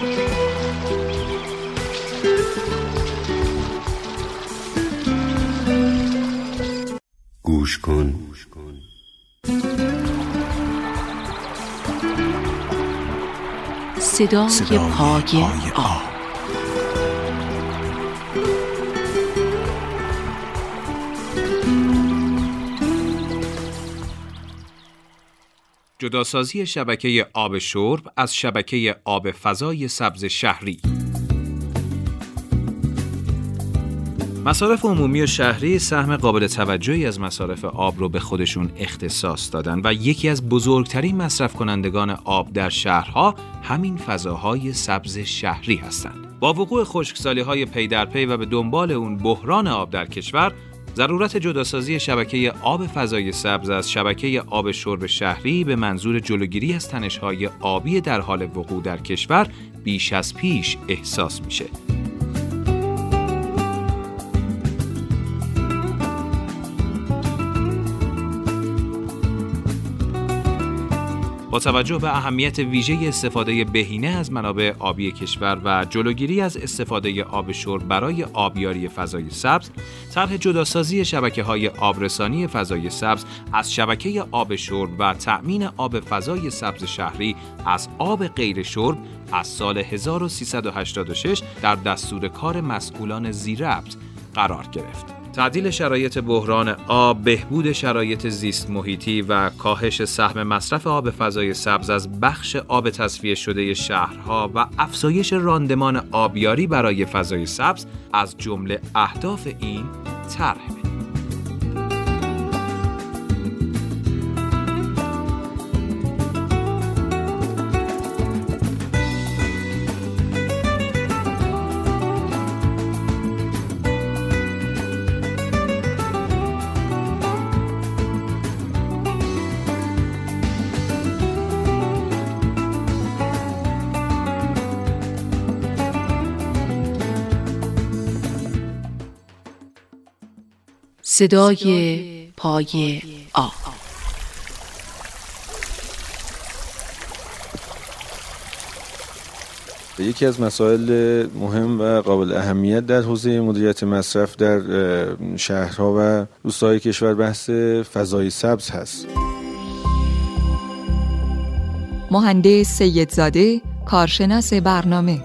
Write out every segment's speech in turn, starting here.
گوش کن. صدای پای آب. جداسازی شبکه آب شرب از شبکه آب فضای سبز شهری. مصارف عمومی و شهری سهم قابل توجهی از مصارف آب رو به خودشون اختصاص دادن و یکی از بزرگترین مصرف کنندگان آب در شهرها همین فضاهای سبز شهری هستند. با وقوع خشکسالی‌های پی در پی و به دنبال اون بحران آب در کشور، ضرورت جداسازی شبکه آب فضای سبز از شبکه آب شرب شهری به منظور جلوگیری از تنش‌های آبی در حال وقوع در کشور بیش از پیش احساس میشه. با توجه به اهمیت ویژه استفاده بهینه از منابع آبی کشور و جلوگیری از استفاده آب شرب برای آبیاری فضای سبز، طرح جداسازی شبکه‌های آبرسانی فضای سبز از شبکه آب شرب و تأمین آب فضای سبز شهری از آب غیر شرب از سال 1386 در دستور کار مسئولان ذی‌ربط قرار گرفت. تعدیل شرایط بحران آب، بهبود شرایط زیست محیطی و کاهش سهم مصرف آب فضای سبز از بخش آب تصفیه شده شهرها و افزایش راندمان آبیاری برای فضای سبز از جمله اهداف این طرح. صدای پای آب. یکی از مسائل مهم و قابل اهمیت در حوزه مدیریت مصرف در شهرها و روستاهای کشور بحث فضای سبز هست. مهندس سیدزاده، کارشناس برنامه.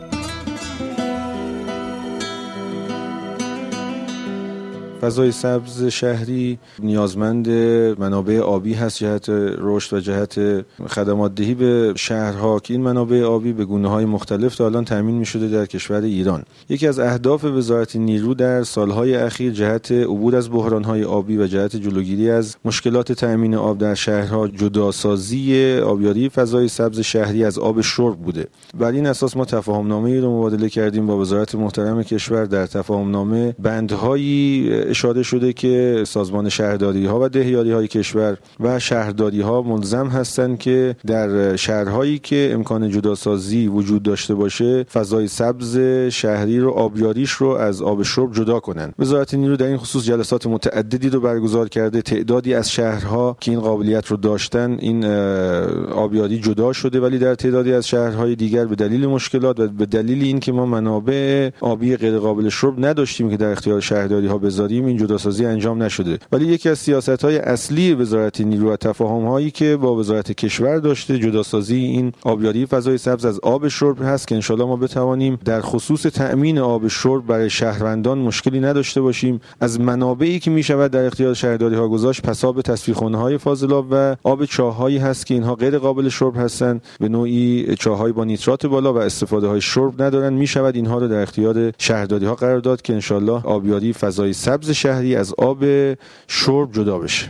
فضای سبز شهری نیازمند منابع آبی هست جهت رشد و جهت خدمات دهی به شهرها که این منابع آبی به گونه‌های مختلف تا الان تامین می‌شده در کشور ایران. یکی از اهداف وزارت نیرو در سالهای اخیر جهت عبور از بحران‌های آبی و جهت جلوگیری از مشکلات تامین آب در شهرها جداسازی آبیاری فضای سبز شهری از آب شرب بوده. بر این اساس ما تفاهم‌نامه‌ای رو مبادله کردیم با وزارت محترم کشور. در تفاهم‌نامه بندهایی اشاره شده که سازمان شهرداری‌ها و دهیاری‌های کشور و شهرداری‌ها ملزم هستند که در شهرهایی که امکان جداسازی وجود داشته باشه فضای سبز شهری رو آبیاریش رو از آب شرب جدا کنند. وزارت نیرو در این خصوص جلسات متعددی رو برگزار کرده. تعدادی از شهرها که این قابلیت رو داشتن این آبیاری جدا شده، ولی در تعدادی از شهرهای دیگر به دلیل مشکلات و به دلیل اینکه ما منابع آبی غیر قابل شرب نداشتیم که در اختیار شهرداری‌ها بذاریم این جداسازی انجام نشده. ولی یکی از سیاست‌های اصلی وزارت نیرو و تفاهم‌هایی که با وزارت کشور داشته جداسازی این آبیاری فضای سبز از آب شرب هست که انشالله ما بتوانیم در خصوص تأمین آب شرب برای شهروندان مشکلی نداشته باشیم. از منابعی که میشود در اختیار شهرداری‌ها گذاشت پساب تصفیه‌خانه‌های فاضلاب و آب چاه‌هایی هست که اینها غیر قابل شرب هستند، به نوعی چاه‌های با نیترات بالا و استفاده‌های شرب ندارن. میشود اینها رو در اختیار شهرداری‌ها قرار داد که انشالله آبیاری فضای سبز شهری از آب شرب جدا بشه.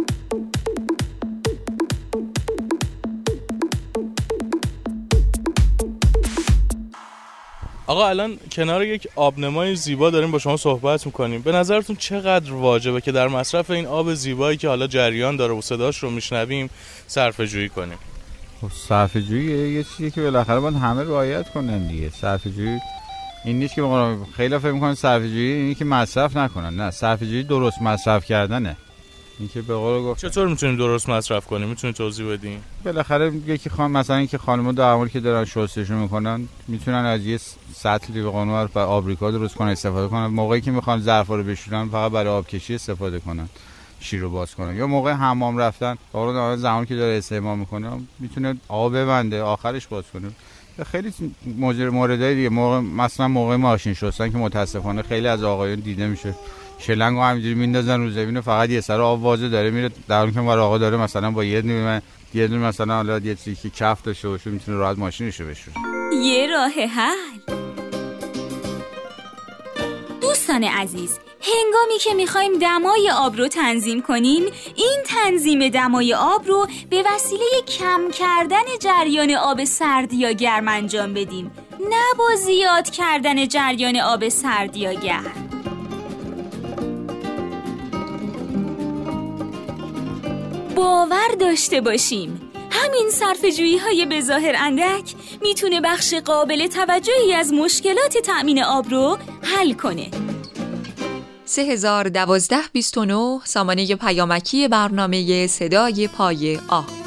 آقا الان کنار یک آبنمای زیبا داریم با شما صحبت میکنیم. به نظرتون چقدر واجبه که در مصرف این آب زیبایی که حالا جریان داره و صداش رو میشنویم صرفه‌جویی کنیم؟ صرفه‌جویی یه چیزی که بالاخره باید همه رعایت کنن دیگه. صرفه‌جویی این نیست که خیلی فکر میکنن صرفه‌جویی اینه که مصرف نکنن. نه، صرفه‌جویی درست مصرف کردنه. اینکه به قول گفت چطور میتونیم درست مصرف کنیم؟ میتونید توضیح بدین؟ بالاخره یکی مثلا اینکه خانم‌ها دارن که دارن شستشو میکنن میتونن از یه سطلی به قانون و آبریکا درست کنن استفاده کنن. موقعی که میخوان ظرفا رو بشورن فقط برای آبکشی استفاده کنن، شیر رو باز کنن. یا موقع حمام رفتن قانون زمانی که داره استحمام میکنه میتونه آب ببنده آخرش باز کنه. خیلی موردای دیگه مثلا موقع ماشین شستن که متاسفانه خیلی از آقایون دیده میشه شلنگو همینجوری میندازن رو زمین و فقط یه سر آب واژه داره میره، در حالی که اون آقا داره مثلا با یه دونه مثلا حالا یه چیزی که کف داشته باشه میتونه راحت ماشینشو بشوره. یه راه حل. دوستان عزیز، هنگامی که میخوایم دمای آب رو تنظیم کنیم، این تنظیم دمای آب رو به وسیله کم کردن جریان آب سرد یا گرم انجام بدیم، نه با زیاد کردن جریان آب سرد یا گرم. باور داشته باشیم همین صرفه‌جویی‌های به ظاهر اندک میتونه بخش قابل توجهی از مشکلات تأمین آب رو حل کنه. 3012 29 سامانه پیامکی برنامه صدای پای آب.